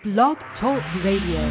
Blog Talk Radio.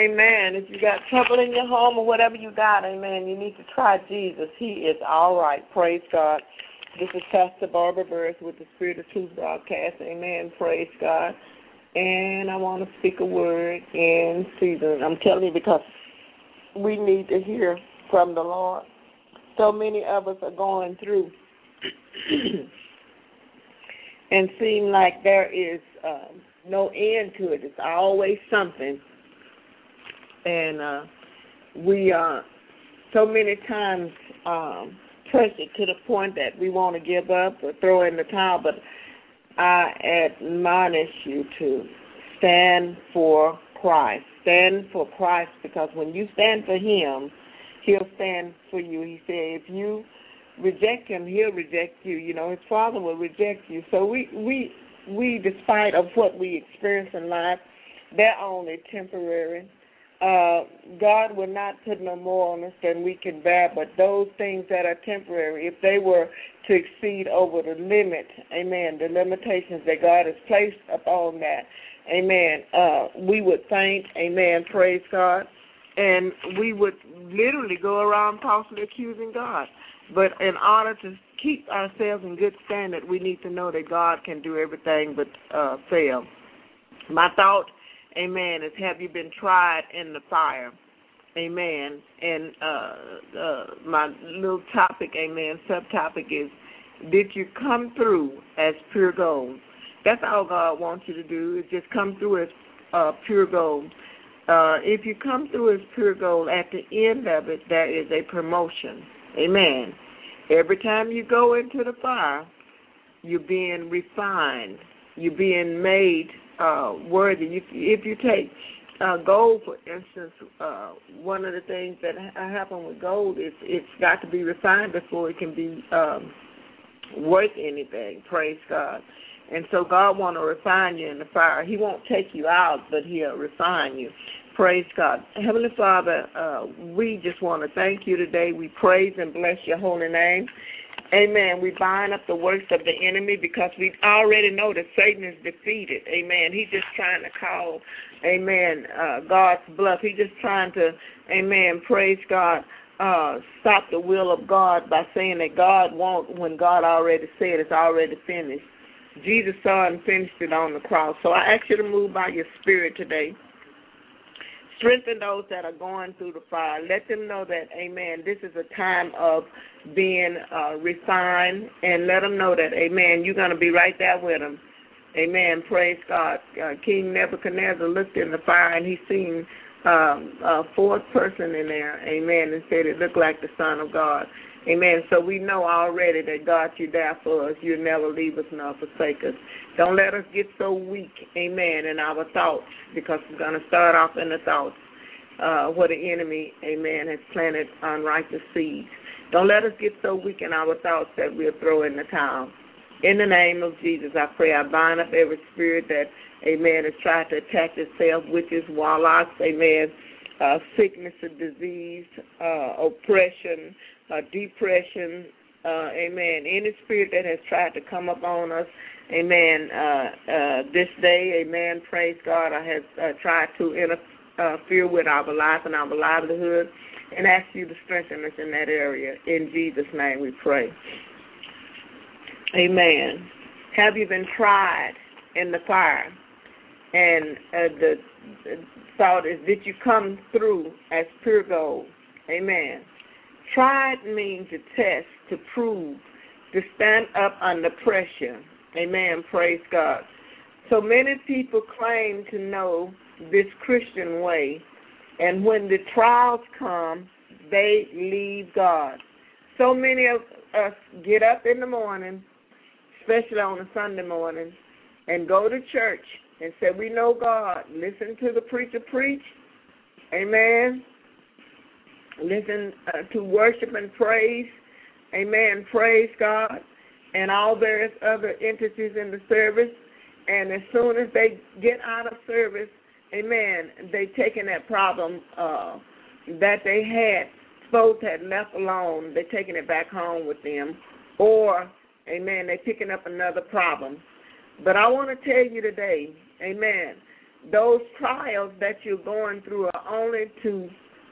amen, if you got trouble in your home or whatever you got, amen, you need to try Jesus. He is all right. Praise God. This is Pastor Barbara Burris with the Spirit of Truth broadcast. Amen. Praise God. And I want to speak a word in season. I'm telling you because we need to hear from the Lord. So many of us are going through and seem like there is no end to it. It's always something. And we are so many times pressured to the point that we want to give up or throw in the towel. But I admonish you to stand for Christ. Stand for Christ, because when you stand for Him, He'll stand for you. He said if you reject Him, He'll reject you. You know, His Father will reject you. So we despite of what we experience in life, they're only temporary. God will not put no more on us than we can bear, but those things that are temporary, if they were to exceed over the limit, amen, the limitations that God has placed upon that, amen, we would faint, amen, praise God, and we would literally go around falsely accusing God. But in order to keep ourselves in good standard, we need to know that God can do everything but fail. My thought, amen, is have you been tried in the fire? Amen. And my little topic, amen, subtopic is, did you come through as pure gold? That's all God wants you to do, is just come through as pure gold. If you come through as pure gold, at the end of it, there is a promotion. Amen. Every time you go into the fire, you're being refined. You're being made worthy. If you take gold, for instance, one of the things that happen with gold is it's got to be refined before it can be worth anything. Praise God. And so God want to refine you in the fire. He won't take you out, but He'll refine you. Praise God. Heavenly Father, we just want to thank you today. We praise and bless your holy name. Amen. We bind up the works of the enemy because we already know that Satan is defeated. Amen. He's just trying to call, amen, God's bluff. He's just trying to, amen, praise God, stop the will of God by saying that God won't, when God already said it's already finished. Jesus saw and finished it on the cross. So I ask you to move by your spirit today. Strengthen those that are going through the fire. Let them know that, amen, this is a time of being refined, and let them know that, amen, you're going to be right there with them. Amen. Praise God. King Nebuchadnezzar looked in the fire, and he seen a fourth person in there, amen, and said it looked like the Son of God. Amen. So we know already that, God, you're there for us. You'll never leave us nor forsake us. Don't let us get so weak, amen, in our thoughts, because we're going to start off in the thoughts where the enemy, amen, has planted unrighteous seeds. Don't let us get so weak in our thoughts that we'll throw in the towel. In the name of Jesus, I pray I bind up every spirit that, amen, has tried to attach itself, witches, warlocks, amen, sickness and disease, oppression, depression, amen. Any spirit that has tried to come upon us, amen, this day, amen, praise God, I have tried to interfere with our life and our livelihood, and ask you to strengthen us in that area. In Jesus' name we pray. Amen. Have you been tried in the fire? And the thought is, did you come through as pure gold? Amen. Tried means to test, to prove, to stand up under pressure. Amen. Praise God. So many people claim to know this Christian way, and when the trials come, they leave God. So many of us get up in the morning, especially on a Sunday morning, and go to church and say, we know God. Listen to the preacher preach. Amen. Listen to worship and praise. Amen. Praise God. And all various other entities in the service. And as soon as they get out of service, amen, they taking that problem that they had, both had left alone, they're taking it back home with them. Or, amen, they're picking up another problem. But I want to tell you today, amen, those trials that you're going through are only to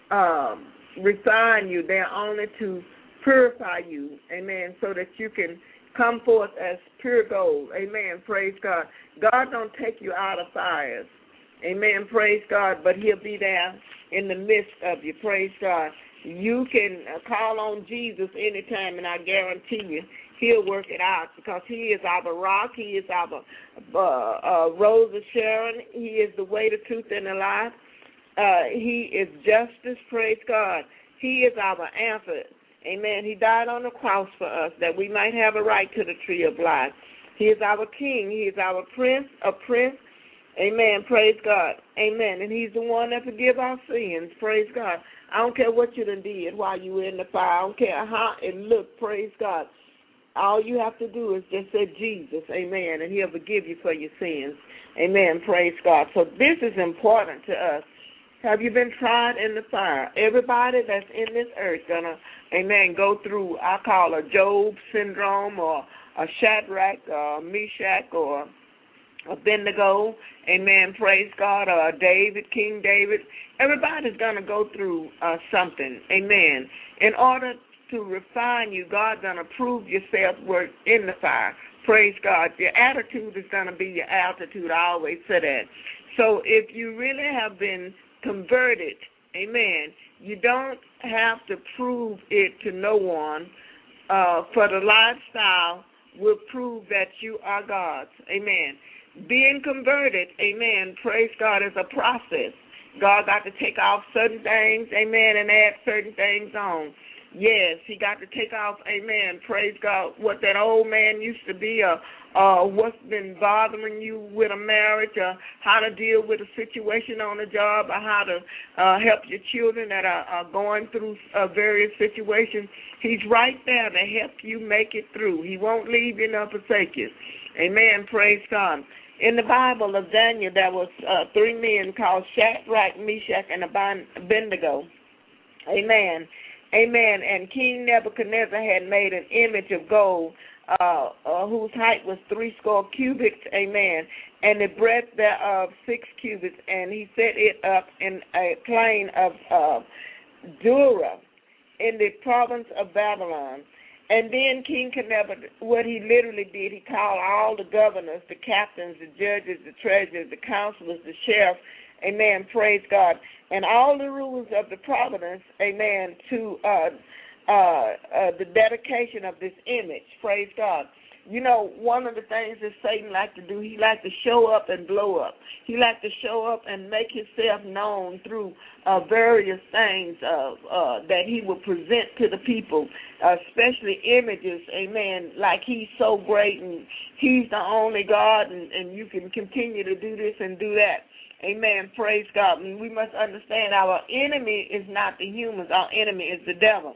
refine you. They're only to purify you, amen, so that you can come forth as pure gold, amen, praise God. God don't take you out of fires, amen, praise God, but he'll be there in the midst of you, praise God. You can call on Jesus anytime, and I guarantee you he'll work it out, because he is our rock, he is our Rose of Sharon, he is the way, the truth, and the life. He is justice, praise God. He is our answer. Amen. He died on the cross for us that we might have a right to the tree of life. He is our king. He is our prince, a prince. Amen. Praise God. Amen. And he's the one that forgives our sins. Praise God. I don't care what you done did while you were in the fire. I don't care how it looked. Praise God. All you have to do is just say Jesus. Amen. And he'll forgive you for your sins. Amen. Praise God. So this is important to us. Have you been tried in the fire? Everybody that's in this earth gonna, amen, go through, I call a Job syndrome, or a Shadrach, or Meshach, or Abednego, amen, praise God, or David, King David. Everybody's gonna go through something, amen. In order to refine you, God's gonna prove your self-worth in the fire. Praise God. Your attitude is gonna be your altitude. I always say that. So if you really have been converted, amen, you don't have to prove it to no one, for the lifestyle will prove that you are God's, amen. Being converted, amen, praise God, is a process. God got to take off certain things, amen, and add certain things on. Yes, he got to take off, amen, praise God, what that old man used to be, what's been bothering you with a marriage, or how to deal with a situation on a job, or how to help your children that are going through various situations. He's right there to help you make it through. He won't leave you nor forsake you. Amen, praise God. In the Bible of Daniel, there was 3 men called Shadrach, Meshach, and Abednego. Amen. Amen. And King Nebuchadnezzar had made an image of gold, whose height was 80 cubits, amen, and the breadth thereof 6 cubits, and he set it up in a plain of Dura, in the province of Babylon. And then King Nebuchadnezzar, what he literally did, he called all the governors, the captains, the judges, the treasurers, the counselors, the sheriffs, amen, praise God, and all the rulers of the province, amen, to the dedication of this image, praise God. You know, one of the things that Satan likes to do, he likes to show up and blow up. He likes to show up and make himself known through various things that he will present to the people, especially images, amen, like he's so great and he's the only God, and you can continue to do this and do that. Amen. Praise God. And we must understand our enemy is not the humans. Our enemy is the devil.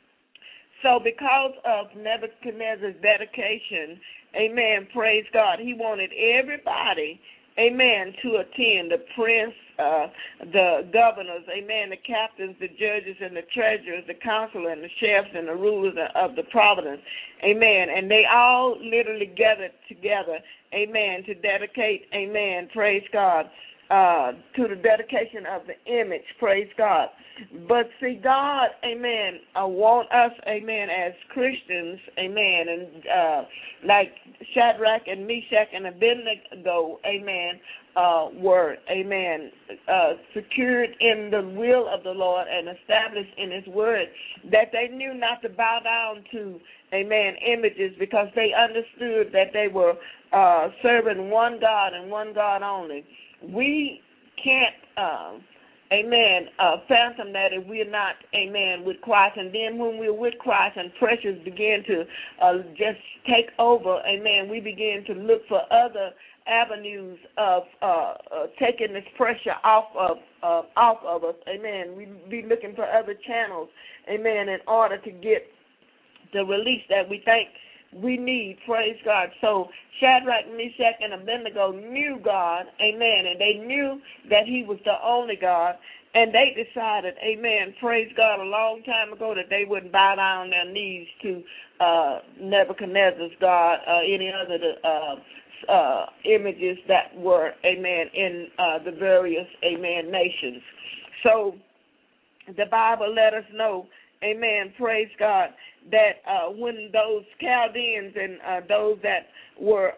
So because of Nebuchadnezzar's dedication, amen, praise God, he wanted everybody, amen, to attend, the prince, the governors, amen, the captains, the judges, and the treasurers, the counselor, and the sheriffs, and the rulers of the province, amen. And they all literally gathered together, amen, to dedicate, amen, praise God, to the dedication of the image, praise God. But see, God, amen, want us, amen, as Christians, amen, and like Shadrach and Meshach and Abednego, amen, were, amen, secured in the will of the Lord and established in his word, that they knew not to bow down to, amen, images, because they understood that they were serving one God and one God only. We can't, amen, fathom that if we're not, amen, with Christ. And then when we're with Christ and pressures begin to just take over, amen, we begin to look for other avenues of taking this pressure off of us, amen. We be looking for other channels, amen, in order to get the release that we think we need, praise God. So Shadrach, Meshach, and Abednego knew God, amen, and they knew that he was the only God, And they decided, amen, praise God, a long time ago that they wouldn't bow down on their knees to Nebuchadnezzar's God, any other images that were, amen, in the various, amen, nations. So the Bible let us know, amen, praise God, that when those Chaldeans and those that were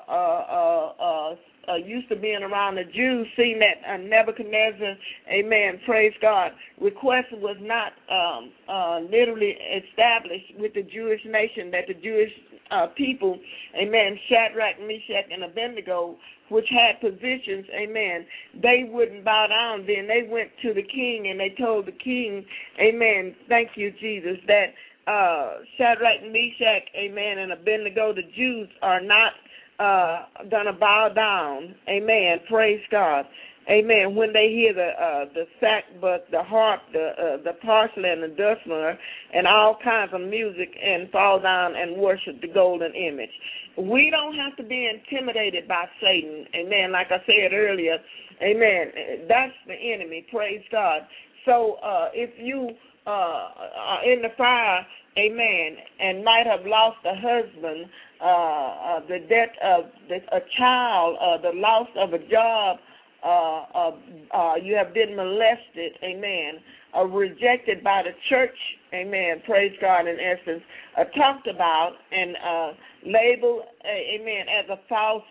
used to being around the Jews, seen that Nebuchadnezzar, amen, praise God, request was not literally established with the Jewish nation, that the Jewish people, amen, Shadrach, Meshach, and Abednego, which had positions, amen, they wouldn't bow down. Then they went to the king and they told the king, amen, thank you, Jesus, that Shadrach, Meshach, amen, and Abednego, the Jews, are not going to bow down, amen, praise God, amen, when they hear the sackbut, the harp, the parsley, and the dulcimer, and all kinds of music, and fall down and worship the golden image. We don't have to be intimidated by Satan, amen, like I said earlier, amen, that's the enemy, praise God. So if you are in the fire, amen, and might have lost a husband, the death of a child, the loss of a job, you have been molested, amen, rejected by the church, amen, praise God, in essence, talked about and labeled, amen, as a false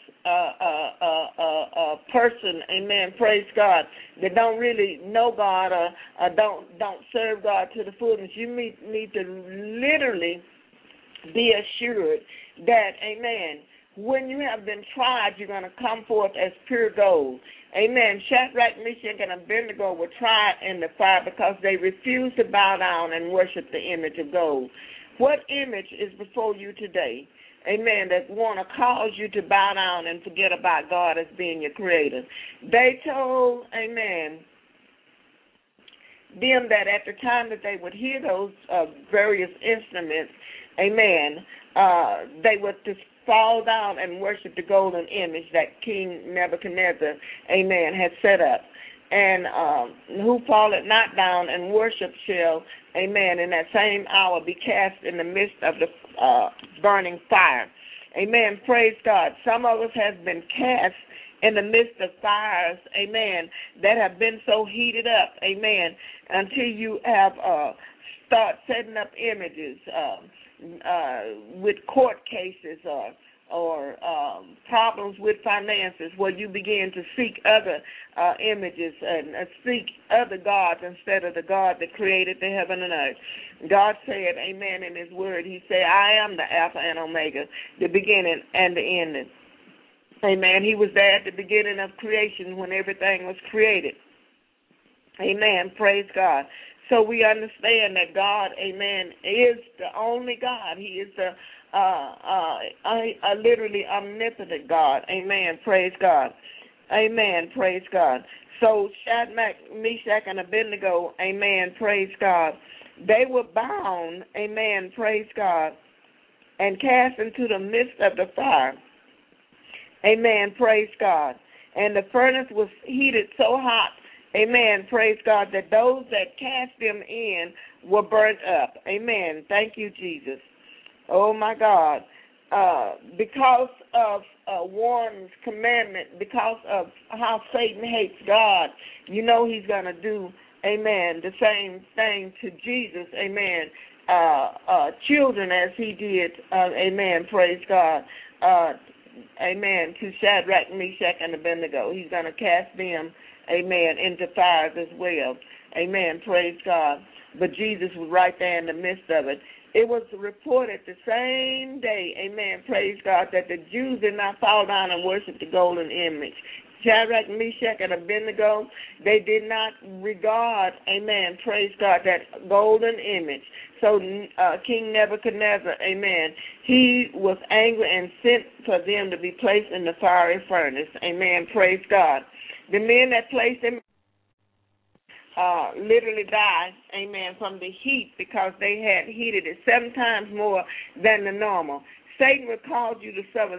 person, amen, praise God, that don't really know God or don't serve God to the fullness. You need to literally be assured that, amen, when you have been tried, you're going to come forth as pure gold. Amen. Shadrach, Meshach, and Abednego were tried in the fire because they refused to bow down and worship the image of gold. What image is before you today, amen, that want to cause you to bow down and forget about God as being your creator? They told, amen, them that at the time that they would hear those various instruments, amen, they would just fall down and worship the golden image that King Nebuchadnezzar, amen, had set up. And who falleth not down and worship shall, amen, in that same hour be cast in the midst of the burning fire. Amen. Praise God. Some of us have been cast in the midst of fires, amen, that have been so heated up, amen, until you have start setting up images with court cases or problems with finances, where you begin to seek other images and seek other gods instead of the God that created the heaven and earth. God said, amen, in his word, he said, I am the Alpha and Omega, the beginning and the ending. Amen. He was there at the beginning of creation when everything was created. Amen. Praise God. So we understand that God, amen, is the only God. He is the literally omnipotent God. Amen. Praise God. Amen. Praise God. So Shadrach, Meshach, and Abednego, amen, praise God, they were bound, amen, praise God, and cast into the midst of the fire. Amen, praise God. And the furnace was heated so hot, amen, praise God, that those that cast them in were burnt up. Amen. Thank you, Jesus. Oh, my God. Because of Warren's commandment, because of how Satan hates God, you know he's going to do, amen, the same thing to Jesus, amen, children as he did, amen, praise God, amen, to Shadrach, Meshach, and Abednego. He's going to cast them, amen, into fires as well. Amen, praise God. But Jesus was right there in the midst of it. It was reported the same day, amen, praise God, that the Jews did not fall down and worship the golden image. Shadrach, Meshach, and Abednego, they did not regard, amen, praise God, that golden image. So King Nebuchadnezzar, amen, he was angry and sent for them to be placed in the fiery furnace. Amen, praise God. The men that placed them literally died, amen, from the heat because they had heated it 7 times more than the normal. Satan will cause you to suffer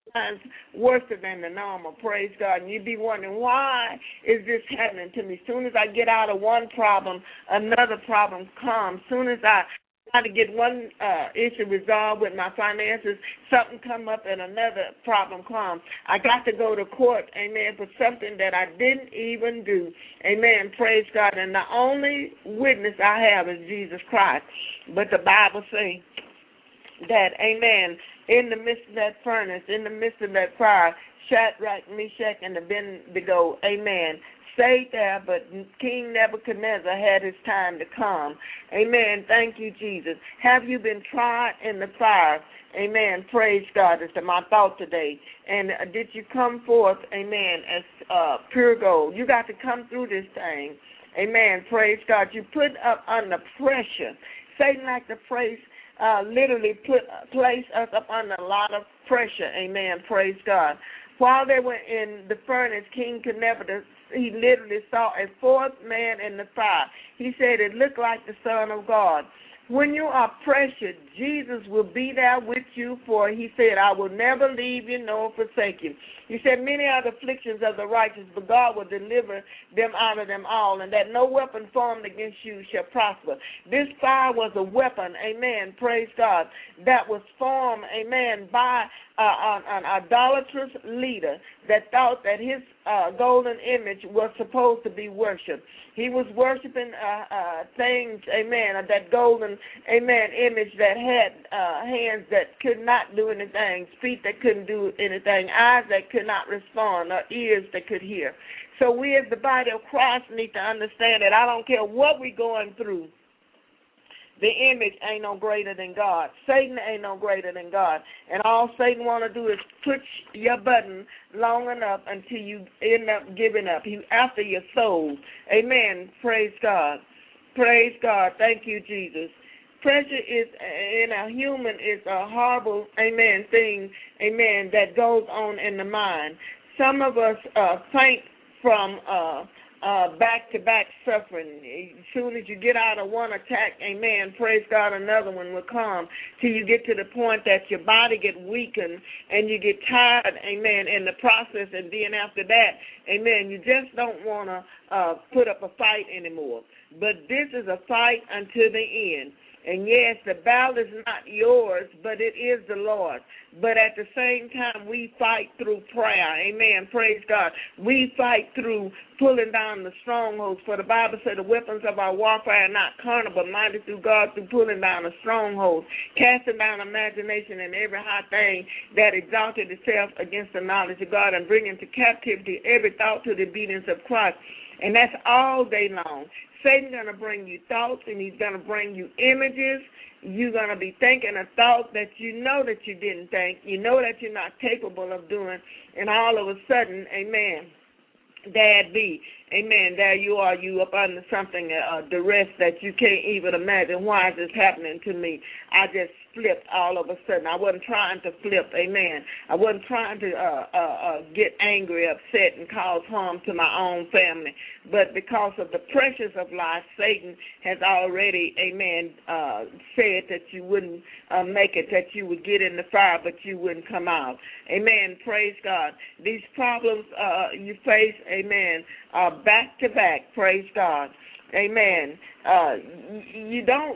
times worse than the normal, praise God. And you'd be wondering, why is this happening to me? As soon as I get out of one problem, another problem comes. As soon as I try to get one issue resolved with my finances, something come up and another problem comes. I got to go to court, amen, for something that I didn't even do. Amen, praise God. And the only witness I have is Jesus Christ. But the Bible says that, amen, in the midst of that furnace, in the midst of that fire, Shadrach, Meshach, and Abednego, amen, stayed there, but King Nebuchadnezzar had his time to come. Amen. Thank you, Jesus. Have you been tried in the fire? Amen. Praise God. It's my thought today. And did you come forth, amen, as pure gold? You got to come through this thing. Amen. Praise God. You put up under pressure. Satan like to literally place us up under a lot of pressure. Amen. Praise God. While they were in the furnace, King Nebuchadnezzar, he literally saw a fourth man in the fire. He said it looked like the Son of God. When you are pressured, Jesus will be there with you, for he said, I will never leave you nor forsake you. He said, many are the afflictions of the righteous, but God will deliver them out of them all, and that no weapon formed against you shall prosper. This fire was a weapon, amen, praise God, that was formed, amen, by an idolatrous leader that thought that his golden image was supposed to be worshipped. He was worshiping things, amen, that golden, amen, image that had hands that could not do anything, feet that couldn't do anything, eyes that could not respond, or ears that could hear. So we as the body of Christ need to understand that I don't care what we're going through, the image ain't no greater than God. Satan ain't no greater than God. And all Satan want to do is push your button long enough until you end up giving up. He's after your soul. Amen. Praise God. Praise God. Thank you, Jesus. Pressure is, in a human, is a horrible, amen, thing, amen, that goes on in the mind. Some of us faint from back-to-back suffering. As soon as you get out of one attack, amen, praise God, another one will come till you get to the point that your body get weakened and you get tired, amen, in the process, and then after that, amen, you just don't want to put up a fight anymore. But this is a fight until the end. And yes, the battle is not yours, but it is the Lord. But at the same time, we fight through prayer. Amen. Praise God. We fight through pulling down the strongholds. For the Bible said the weapons of our warfare are not carnal, but mighty through God through pulling down the strongholds, casting down imagination and every high thing that exalted itself against the knowledge of God, and bringing to captivity every thought to the obedience of Christ. And that's all day long. Satan's going to bring you thoughts, and he's going to bring you images. You're going to be thinking a thought that you know that you didn't think. You know that you're not capable of doing. And all of a sudden, amen, there it be. Amen. There you are, you up under something, duress that you can't even imagine. Why is this happening to me? I just flipped all of a sudden. I wasn't trying to flip. Amen. I wasn't trying to get angry, upset, and cause harm to my own family. But because of the pressures of life, Satan has already, amen, said that you wouldn't make it, that you would get in the fire, but you wouldn't come out. Amen. Praise God. These problems you face, amen, back to back, praise God, amen. You don't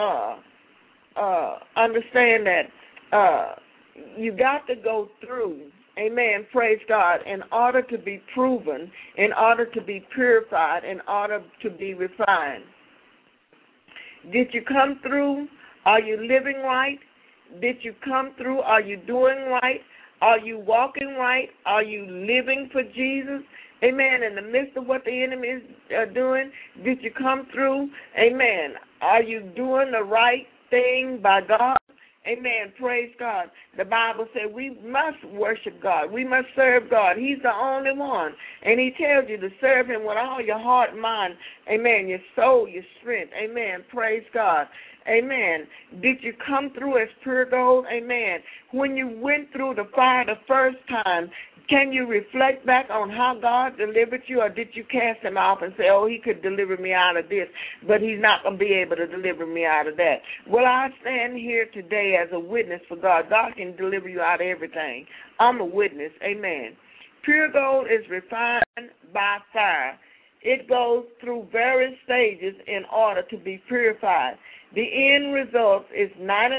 understand that you got to go through, amen, praise God, in order to be proven, in order to be purified, in order to be refined. Did you come through? Are you living right? Did you come through? Are you doing right? Are you walking right? Are you living for Jesus? Amen. In the midst of what the enemy is doing, did you come through? Amen. Are you doing the right thing by God? Amen. Praise God. The Bible says we must worship God. We must serve God. He's the only one. And he tells you to serve him with all your heart, mind, amen, your soul, your strength. Amen. Praise God. Amen. Did you come through as pure gold? Amen. When you went through the fire the first time, Can you reflect back on how God delivered you, or did you cast him off and say, oh, he could deliver me out of this, but he's not going to be able to deliver me out of that? Well, I stand here today as a witness for God. God can deliver you out of everything. I'm a witness. Amen. Pure gold is refined by fire. It goes through various stages in order to be purified. The end result is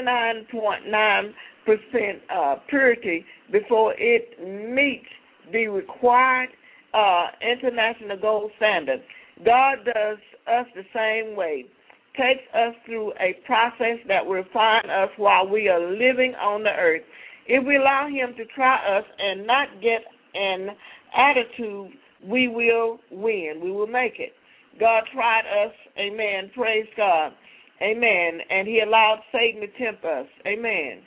99.9% purity before it meets the required international gold standard. God does us the same way. Takes us through a process that will refine us while we are living on the earth. If we allow him to try us and not get an attitude, we will win. We will make it. God tried us. Amen. Praise God. Amen. And he allowed Satan to tempt us. Amen.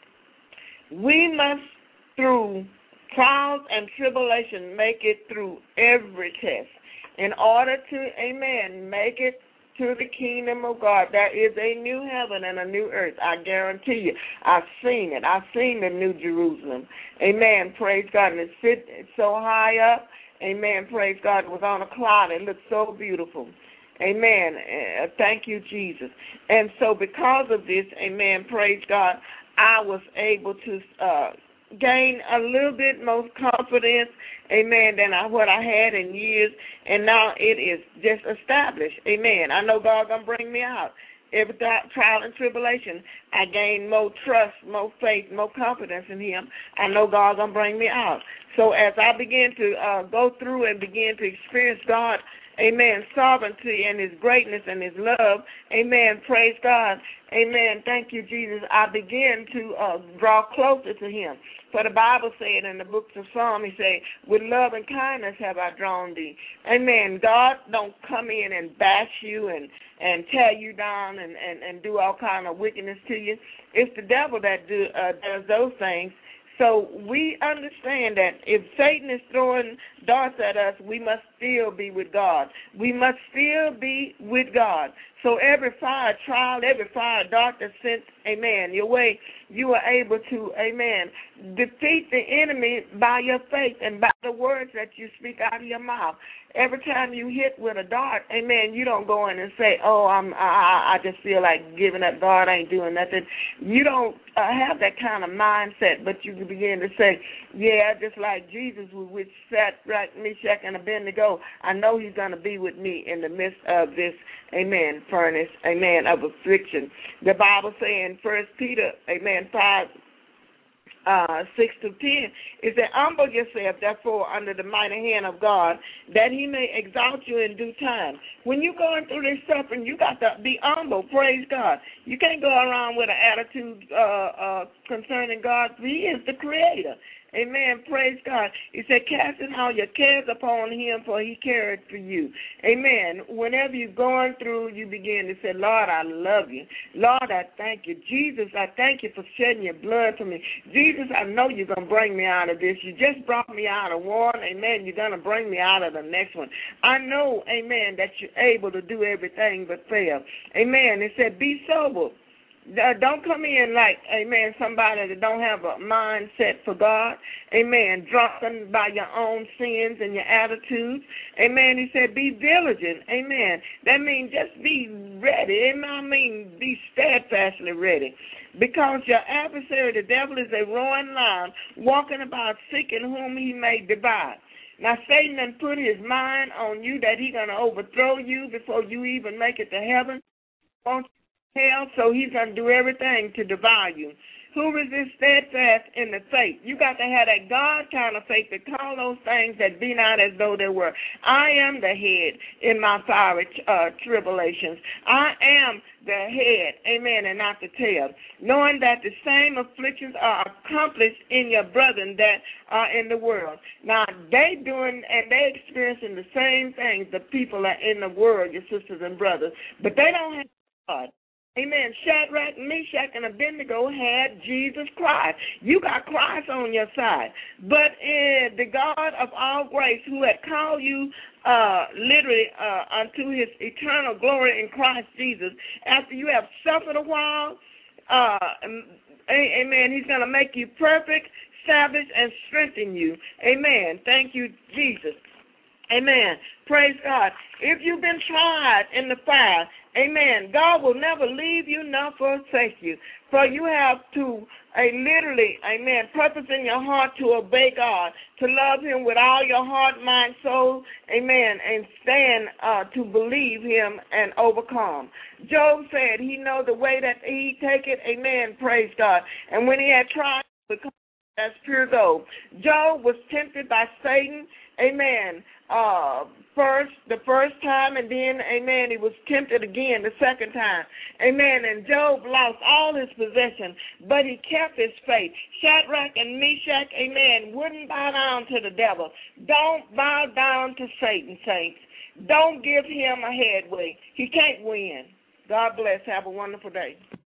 We must, through trials and tribulation, make it through every test in order to, amen, make it to the kingdom of God. There is a new heaven and a new earth. I guarantee you. I've seen it. I've seen the new Jerusalem. Amen. Praise God. And it's so high up. Amen. Praise God. It was on a cloud. It looked so beautiful. Amen. Thank you, Jesus. And so because of this, amen, praise God, I was able to gain a little bit more confidence, amen, than what I had in years. And now it is just established. Amen. I know God's going to bring me out. Every trial and tribulation, I gain more trust, more faith, more confidence in him. I know God's going to bring me out. So as I begin to go through and begin to experience God, amen, sovereignty and his greatness and his love, amen, praise God, amen, thank you, Jesus, I begin to draw closer to him. For the Bible said in the books of Psalms, he said, with love and kindness have I drawn thee. Amen. God don't come in and bash you and tear you down and do all kind of wickedness to you. It's the devil that does those things. So we understand that if Satan is throwing darts at us, we must still be with God. We must still be with God. So every fire trial, every fire dart that's sent, amen, your way, you are able to, amen, defeat the enemy by your faith and by the words that you speak out of your mouth. Every time you hit with a dart, amen, you don't go in and say, oh, I just feel like giving up. God ain't doing nothing. You don't have that kind of mindset, but you can begin to say, yeah, just like Jesus, which sat right, Meshach and Abednego, I know he's going to be with me in the midst of this, amen, furnace, amen, of affliction. The Bible saying, 1 Peter, amen, 6-10, is that humble yourself, therefore, under the mighty hand of God, that he may exalt you in due time. When you're going through this suffering, you got to be humble, praise God. You can't go around with an attitude concerning God. He is the creator. Amen. Praise God. He said, casting all your cares upon him, for he cared for you. Amen. Whenever you're going through, you begin to say, Lord, I love you. Lord, I thank you. Jesus, I thank you for shedding your blood for me. Jesus, I know you're going to bring me out of this. You just brought me out of one. Amen. You're going to bring me out of the next one. I know, amen, that you're able to do everything but fail. Amen. It said, be sober. Don't come in like, amen, somebody that don't have a mindset for God. Amen. Drunken by your own sins and your attitudes. Amen. He said, be diligent. Amen. That means just be ready. I mean, be steadfastly ready. Because your adversary, the devil, is a roaring lion, walking about seeking whom he may devour. Now, Satan done put his mind on you that he's going to overthrow you before you even make it to heaven. Hell, so he's going to do everything to devour you. Who resists steadfast in the faith? You got to have that God kind of faith to call those things that be not as though they were. I am the head in my fiery tribulations. I am the head, amen, and not the tail. Knowing that the same afflictions are accomplished in your brethren that are in the world. Now, they doing and they experiencing the same things the people are in the world, your sisters and brothers, but they don't have God. Amen. Shadrach, Meshach, and Abednego had Jesus Christ. You got Christ on your side. But the God of all grace, who had called you literally unto his eternal glory in Christ Jesus, after you have suffered a while, amen, he's going to make you perfect, establish and strengthen you. Amen. Thank you, Jesus. Amen. Praise God. If you've been tried in the fire, amen, God will never leave you nor forsake you. For you have to literally, amen, purpose in your heart to obey God, to love him with all your heart, mind, soul, amen, and stand to believe him and overcome. Job said he know the way that he take it, amen, praise God. And when he had tried to become as pure gold, Job was tempted by Satan, amen, the first time, and then, amen, he was tempted again the second time, amen, and Job lost all his possessions, but he kept his faith. Shadrach and Meshach, amen, wouldn't bow down to the devil. Don't bow down to Satan, saints. Don't give him a headway. He can't win. God bless. Have a wonderful day.